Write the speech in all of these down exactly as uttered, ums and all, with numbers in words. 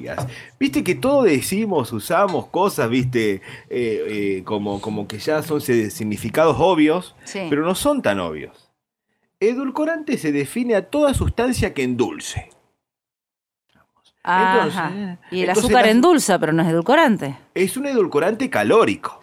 Viste que todos decimos, usamos cosas, viste, eh, eh, como, como que ya son significados obvios, Sí. pero no son tan obvios. Edulcorante se define a toda sustancia que endulce. Ajá. Entonces, Y el entonces azúcar la- endulza, pero no es edulcorante. Es un edulcorante calórico.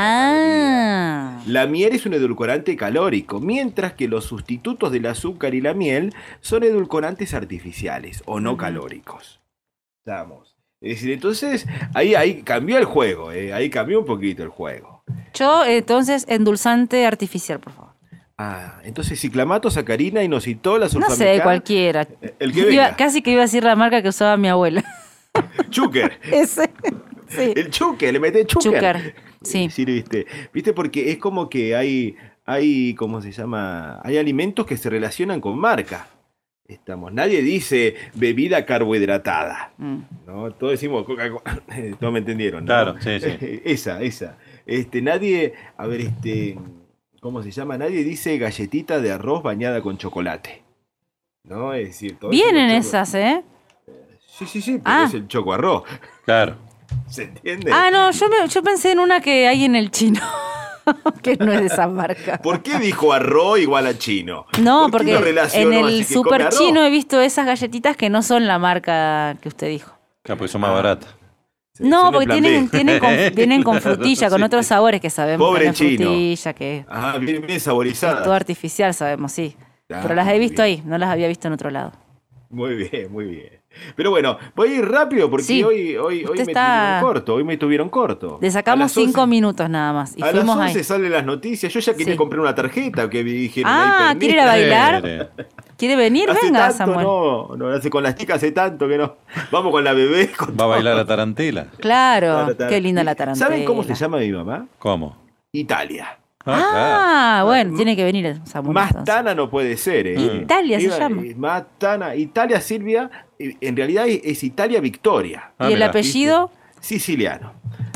Ah. La miel es un edulcorante calórico, mientras que los sustitutos del azúcar y la miel son edulcorantes artificiales o no Ujú. calóricos. Estamos. Es decir, entonces ahí, ahí cambió el juego, ¿eh? Ahí cambió un poquito el juego. Yo, entonces, endulzante artificial, por favor. Ah, entonces ciclamato, sacarina, inositol, No sé, sulfamicán, cualquiera. el que Iba- venga. casi que iba a decir la marca que usaba mi abuela. Chúquer. Ese. Sí. El chúquer, le meté chúquer. Chúquer, sí. Sí, viste. Viste, porque es como que hay, hay, ¿cómo se llama? Hay alimentos que se relacionan con marca. Estamos. Nadie dice bebida carbohidratada. Mm. ¿No? Todos decimos Coca-Cola. Todos me entendieron, ¿no? Claro, sí, sí. Esa, esa. Este, nadie, a ver, este, ¿cómo se llama? Nadie dice galletita de arroz bañada con chocolate. ¿No? Es decir, todos Vienen decimos choco- esas, ¿eh? Sí, sí, sí, pero Ah. es el choco arroz. Claro. ¿Se entiende? Ah, no, yo, me- yo pensé en una que hay en el chino, que no es de esa marca. ¿Por qué dijo arroz igual a chino? No, ¿Por qué porque lo relacionó en así el que come super arroz? chino he visto esas galletitas que no son la marca que usted dijo. Claro, porque son más Ah. baratas. Sí, No, son el porque plan tienen, B. tienen con, vienen con frutilla, con Sí. otros sabores que sabemos Pobre que no es chino. frutilla, que Ah, bien, bien es saborizada. todo artificial, sabemos, sí. Ah, Pero las he muy visto bien. ahí, no las había visto en otro lado. Muy bien, muy bien. Pero bueno, voy a ir rápido porque Sí. hoy, hoy, hoy Usted me está- tuvieron corto, hoy me tuvieron corto. Le A sacamos las once cinco minutos nada más y A las fuimos once ahí. salen las noticias. Yo ya quería Sí. comprar una tarjeta que me dijeron Ah, ahí. ¿quiere ir a bailar? Eh, ¿Quiere venir? Hace Venga, tanto, Samuel. no, no, hace con las chicas hace tanto que no. Vamos con la bebé. Con Va a todo. bailar la tarantela. Claro, Tarantela. qué linda la tarantela. ¿Saben cómo se llama mi mamá? ¿Cómo? Italia. Ah, bueno, tiene que venir Samuel. Más entonces. tana no puede ser, ¿eh? Italia se Iba- llama. eh, Más tana. Italia Silvia, eh, en realidad es, es Italia Victoria. Ah, ¿Y el mirá. apellido? Siciliano.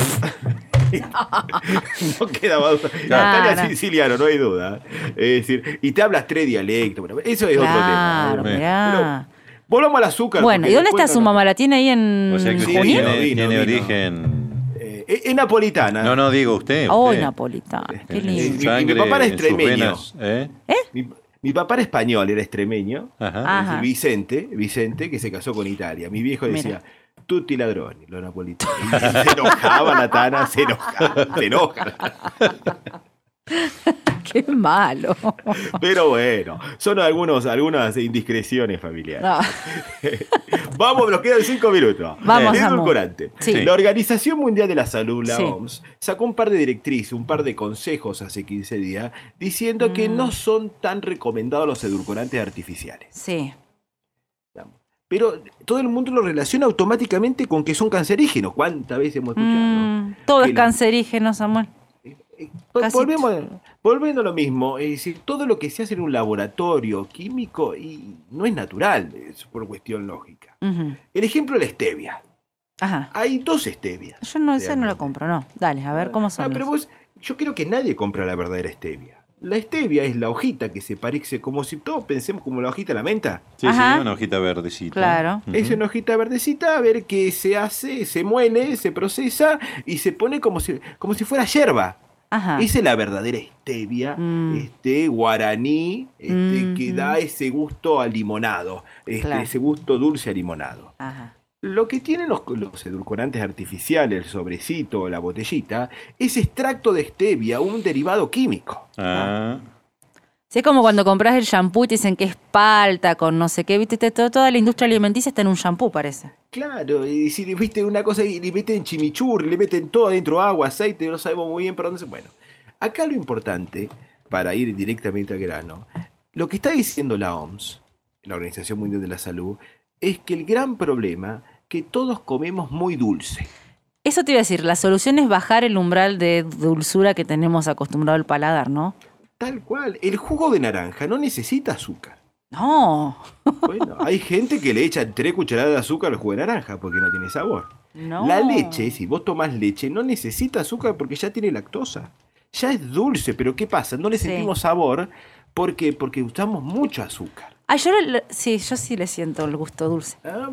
No quedaba duda. Claro. Italia siciliano, no hay duda. Es decir, y te hablas tres dialectos. Bueno, eso es otro tema. Claro, ¿no? mirá. Pero volvamos al azúcar. Bueno, porque ¿y dónde después está su no- mamá? ¿La tiene ahí en O sea que Sí, usted Junín? vino, tiene, vino, tiene vino. origen. Eh, es es napolitana. No, no, digo usted. Oh, usted. napolitana, qué Eh, lindo. mi- sangre mi papá era en sus extremeño. venas, ¿eh? Mi, mi papá era español, era extremeño. Ajá. Ah. Es decir, Ajá. Vicente, Vicente, que se casó con Italia. Mi viejo Mira. decía, tutti ladroni, los napolitanos. Y se enojaba la Tana, se enojaba, se enoja. Qué malo. Pero bueno, son algunos, algunas indiscreciones familiares. No. Vamos, nos quedan cinco minutos. Vamos, El Samu. edulcorante. Sí. La Organización Mundial de la Salud, la Sí. O M S, sacó un par de directrices, un par de consejos hace quince días, diciendo que Mm. no son tan recomendados los edulcorantes artificiales. Sí. Pero todo el mundo lo relaciona automáticamente con que son cancerígenos. ¿Cuántas veces hemos escuchado? Mm, todo es Que la- cancerígeno, Samuel. Eh, vol- Casi Volvemos, volviendo a lo mismo, es decir, todo lo que se hace en un laboratorio químico y no es natural, es por cuestión lógica. Ujú. El ejemplo de la stevia. Ajá. Hay dos stevias. Yo no, esa no la realmente. compro, no. Dale, a ver cómo son. Ah, pero los- vos, yo creo que nadie compra la verdadera stevia. La stevia es la hojita que se parece, como si todos pensemos como la hojita de la menta. Sí, Ajá. sí, una hojita verdecita. Claro. Ujú. Es una hojita verdecita, a ver qué se hace, se muele, se procesa y se pone como si, como si fuera yerba. Ajá. Esa es la verdadera stevia, Mm. este, guaraní, este, que Mhm. da ese gusto a limonado, este, Claro. ese gusto dulce a limonado. Ajá. Lo que tienen los, los edulcorantes artificiales, el sobrecito o la botellita, es extracto de stevia, un derivado químico. Ah, Sí, es como cuando compras el shampoo y te dicen que es palta con no sé qué, viste, Te- toda, toda la industria alimenticia está en un shampoo, parece. Claro, y si le viste una cosa y le meten chimichurri, le meten todo adentro, agua, aceite, no sabemos muy bien por dónde se... Bueno, acá lo importante, para ir directamente al grano, lo que está diciendo la O M S, la Organización Mundial de la Salud, es que el gran problema que todos comemos muy dulce. Eso te iba a decir, la solución es bajar el umbral de dulzura que tenemos acostumbrado al paladar, ¿no? Tal cual, el jugo de naranja no necesita azúcar. No. Bueno, hay gente que le echa tres cucharadas de azúcar al jugo de naranja porque no tiene sabor. No. La leche, si vos tomás leche, no necesita azúcar porque ya tiene lactosa. Ya es dulce, pero ¿qué pasa? No le Sí. sentimos sabor porque, porque usamos mucho azúcar. Ah, yo le- sí, yo sí le siento el gusto dulce. Ah, bueno.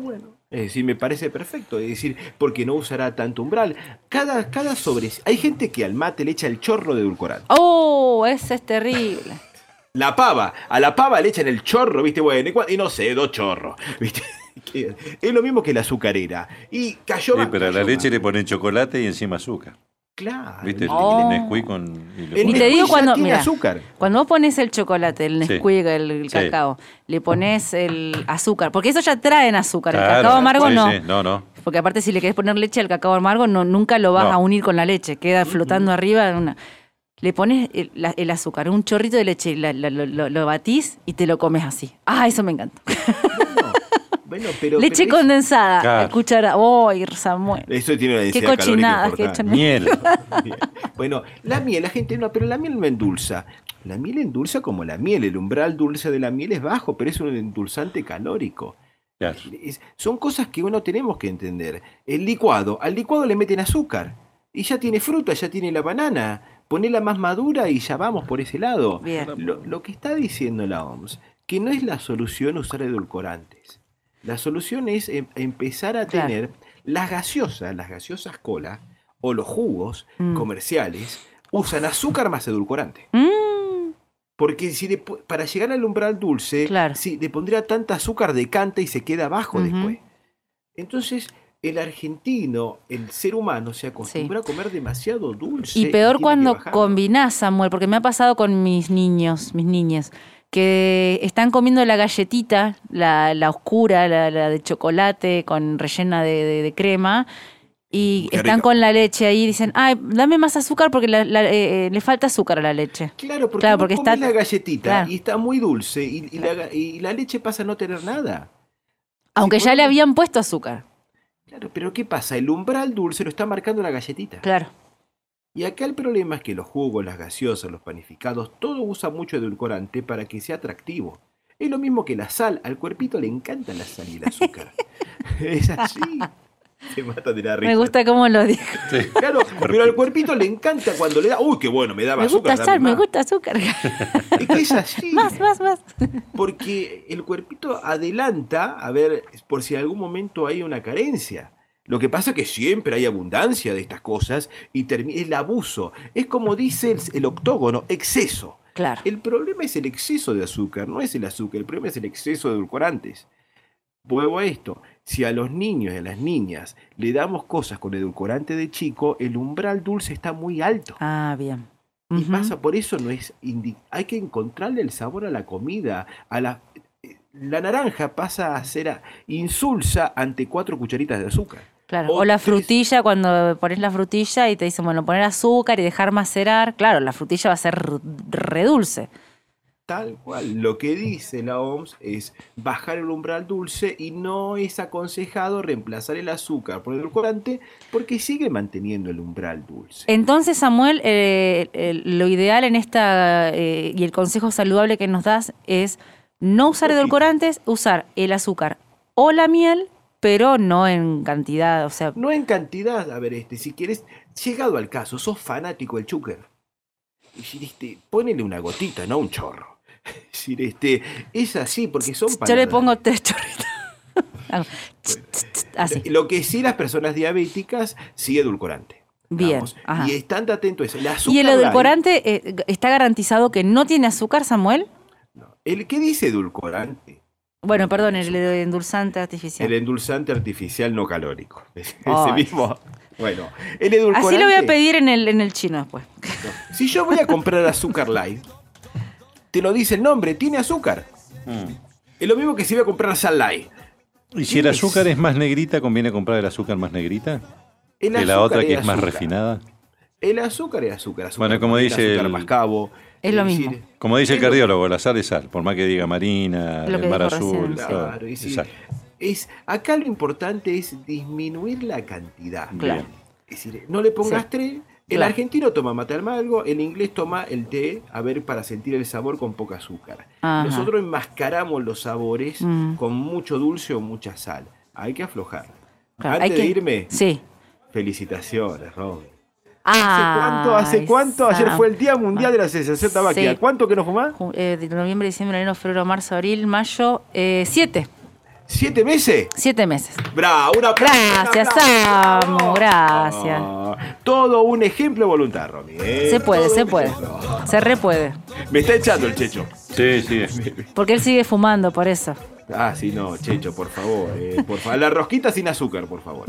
Es decir, me parece perfecto. Es decir, porque no usará tanto umbral. Cada, cada sobre... Hay gente que al mate le echa el chorro de edulcorante. ¡Oh! Ese es terrible. La pava. A la pava le echan el chorro, ¿viste? Bueno, y, cua- y no sé, dos chorros, ¿viste? Que- Es lo mismo que la azucarera. Y cayó Sí, más. pero a la cayó leche más. le ponen chocolate y encima azúcar. Claro. ¿Viste? El, Oh. el Nesquik con... y le El Y ponen- te digo Nesquik ya cuando, tiene mira, azúcar. cuando vos pones el chocolate, el Sí. Nesquik, el, el Sí. cacao, le pones el azúcar, porque eso ya traen azúcar, el Claro, cacao amargo sí, no. sí, no, no. Porque aparte si le querés poner leche al cacao amargo, no, nunca lo vas No. a unir con la leche, queda flotando arriba. En una... Le pones el, la- el azúcar, un chorrito de leche, y la- la- lo, lo- lo batís y te lo comes así. Ah, eso me encanta. Bueno, bueno, pero, Leche pero es- condensada, Claro. cuchara. ¡Oh, Samuel! Eso tiene una Qué densidad calórica cochinadas que importante. echan. Miel. Bien. Bueno, la miel, la gente no, pero la miel no endulza. La miel endulza como la miel. El umbral dulce de la miel es bajo, pero es un endulzante calórico. Claro. Es- son cosas que uno tenemos que entender. El licuado, al licuado le meten azúcar. Y ya tiene fruta, ya tiene la banana. Ponela más madura y ya vamos por ese lado. Bien. Lo, lo que está diciendo la O M S, que no es la solución usar edulcorantes. La solución es em- empezar a Claro. tener las gaseosas, las gaseosas cola o los jugos Mm. comerciales usan azúcar más edulcorante. Mm, Porque si le po- para llegar al umbral dulce, Claro. si le pondría tanta azúcar decanta y se queda abajo Ujú. después. Entonces, el argentino, el ser humano, se acostumbra a comer demasiado dulce. Y peor tiene que cuando bajarlo. combinás, Samuel, porque me ha pasado con mis niños, mis niñas, que están comiendo la galletita, la, la oscura, la, la de chocolate con rellena de, de- de crema, y Qué están rico. con la leche ahí y dicen, ay, dame más azúcar porque la- la- eh, eh, le falta azúcar a la leche. Claro, porque, Claro, vos porque comés está- la galletita claro. y está muy dulce y, y la, ga- y la leche pasa a no tener nada. Aunque Si ya le ponemos- habían puesto azúcar. Claro, pero ¿qué pasa? El umbral dulce lo está marcando la galletita. Claro. Y acá el problema es que los jugos, las gaseosas, los panificados, todo usa mucho edulcorante para que sea atractivo. Es lo mismo que la sal. Al cuerpito le encanta la sal y el azúcar. Es así. Se mata de la risa. Me gusta cómo lo dijo. Sí. Claro, pero al cuerpito le encanta cuando le da. Uy, qué bueno, me daba Me gusta azúcar. sal, dame me más". gusta azúcar. Es que es así. Más, más, más. Porque el cuerpito adelanta a ver por si en algún momento hay una carencia. Lo que pasa es que siempre hay abundancia de estas cosas y termi- el abuso. Es como dice el, el octógono, exceso. Claro. El problema es el exceso de azúcar, no es el azúcar, el problema es el exceso de edulcorantes. Vuelvo a esto, si a los niños y a las niñas le damos cosas con edulcorante de chico, el umbral dulce está muy alto. Ah, bien. Y Ujú. pasa, por eso no es indi- hay que encontrarle el sabor a la comida, a la la naranja pasa a ser a- insulsa ante cuatro cucharitas de azúcar. Claro, O o la tres- frutilla, cuando pones la frutilla y te dicen, bueno, poner azúcar y dejar macerar, claro, la frutilla va a ser r- re dulce. Tal cual, lo que dice la O M S es bajar el umbral dulce y no es aconsejado reemplazar el azúcar por el edulcorante porque sigue manteniendo el umbral dulce. Entonces, Samuel, eh, el- lo ideal en esta, eh, y el consejo saludable que nos das es no usar Poquito. edulcorantes, usar el azúcar o la miel, pero no en cantidad, o sea, No en cantidad, a ver, este, si quieres, llegado al caso, sos fanático del chúquer. Y decir, este, ponele una gotita, no un chorro. Es decir, este, es así, porque son yo le paladares. pongo tres chorritos. Hago Así. Lo que sí las personas diabéticas, sí edulcorante. Bien, Digamos. ajá. Y estando atento a eso. El azúcar ¿Y el light- edulcorante eh, está garantizado que no tiene azúcar, Samuel? no. ¿El qué dice edulcorante? Bueno, No perdón, tiene el azúcar. endulzante artificial. El endulzante artificial no calórico. Ese Ay. mismo. Bueno, el edulcorante. Así lo voy a pedir en el, en el chino después. No. Si yo voy a comprar azúcar light, te lo dice el nombre, tiene azúcar. Mm. Es lo mismo que si voy a comprar sal light. Y si el azúcar es más negrita, ¿conviene comprar el azúcar más negrita? El Que la azúcar otra que es más azúcar. refinada. El azúcar es azúcar. azúcar Bueno, como morena, dice azúcar el- mascabo. Es lo decir, mismo. Como dice el Es lo- cardiólogo, la sal es sal, por más que diga marina, Lo que el mar dijo azul. recién, sí. todo, Claro, es es decir, sal. es, acá lo importante es disminuir la cantidad. Claro. Es decir, no le pongas Sí. tres. El Claro. argentino toma mate amargo, el inglés toma el té, a ver, para sentir el sabor con poca azúcar. Ajá. Nosotros enmascaramos los sabores Mm. con mucho dulce o mucha sal. Hay que aflojar. Claro, Antes hay que- de irme, Sí. felicitaciones, Robin. Ah, ¿Hace cuánto? ¿Hace cuánto? Ayer Sam. fue el Día Mundial de la Sensación Tabaquera. Sí. ¿Cuánto que no fumás? Ju- eh, de noviembre, diciembre, enero, febrero, marzo, abril, mayo, eh, siete. ¿Siete meses? Siete meses. Bravo, una Gracias, Samu, gracias. Todo un ejemplo de voluntad, Romy. ¿eh? Se puede, Todo se un puede. ejemplo. Se re puede. Me está echando el Checho. Sí, sí. Porque él sigue fumando, por eso. Ah, sí, no, Checho, por favor. Eh, por favor. La rosquita sin azúcar, por favor.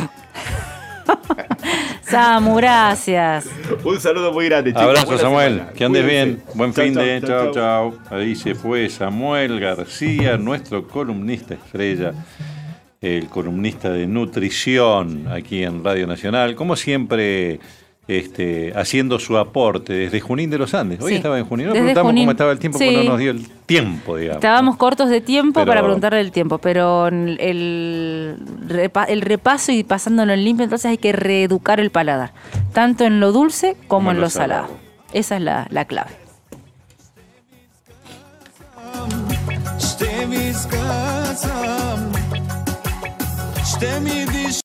Samu, gracias. Un saludo muy grande, chicos. Abrazo, Buena Samuel. semana. Que andes Cuídense. bien. Buen Chau, fin chau, de. chau, Chao, chau. chao. Ahí se fue Samuel García, nuestro columnista estrella, el columnista de nutrición aquí en Radio Nacional. Como siempre, este, haciendo su aporte desde Junín de los Andes. Hoy Sí. estaba en Junín. No Desde preguntamos Junín. cómo estaba el tiempo, Sí. porque no nos dio el tiempo, digamos. Estábamos cortos de tiempo Pero- para preguntarle el tiempo, pero el, repa- el repaso y pasándolo en limpio, entonces hay que reeducar el paladar, tanto en lo dulce como en lo salado. Esa es la, la clave. Știi mi-s că Știi mi